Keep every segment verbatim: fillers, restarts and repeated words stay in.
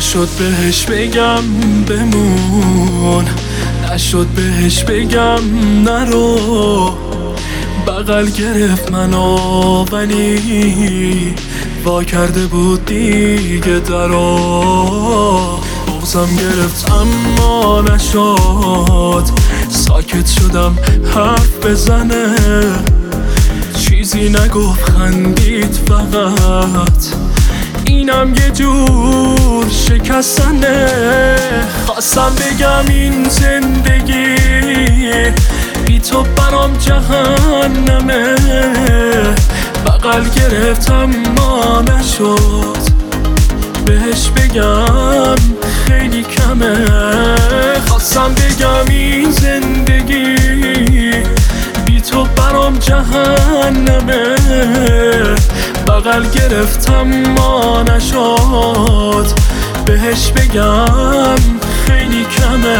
نشد بهش بگم بمون، نشد بهش بگم نرو. بغل گرفت منو ولی وا کرده بود دیگه درو. بغضم گرفت اما نشد، ساکت شدم حرف بزنه. چیزی نگفت خندید فقط، اینم یه جور شکستنه. خواستم بگم این زندگی بی تو برام جهنمه. بغل گرفتم ما نشد بهش بگم خیلی کمه. خواستم بگم این زندگی بی تو برام جهنمه. بغل گرفتم ما نشد بهش بگم خیلی کمه.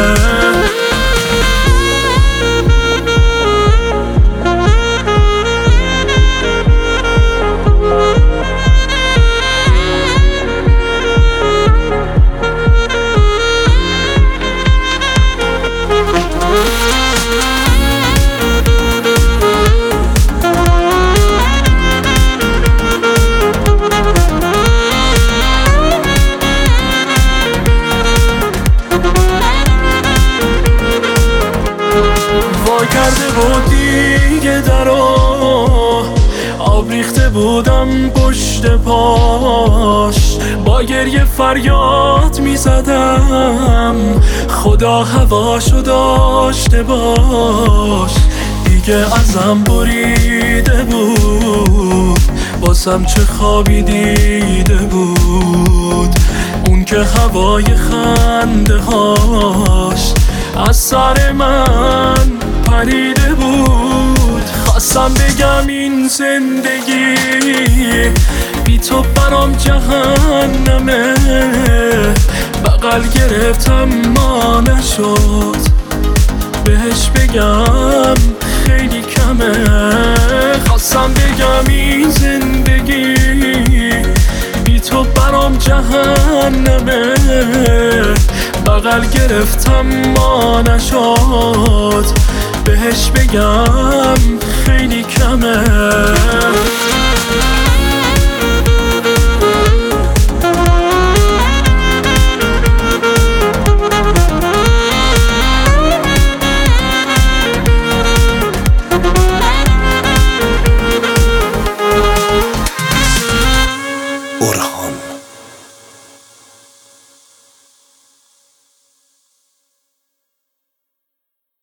کرده بود دیگه درو، آب ریخته بودم پشت پاش. با گریه فریاد می زدم خدا هواشو داشته باش. دیگه ازم بریده بود، باسم چه خوابی دیده بود. اون که هوای خنده هاش از سر من پریده بود. خواستم بگم این زندگی بی تو برام جهنمه. بغل گرفتم ما نشد بهش بگم خیلی کمه. خواستم بگم این زندگی بی تو برام جهنمه. بغل گرفتم ما نشد بهش بگم خیلی کمه.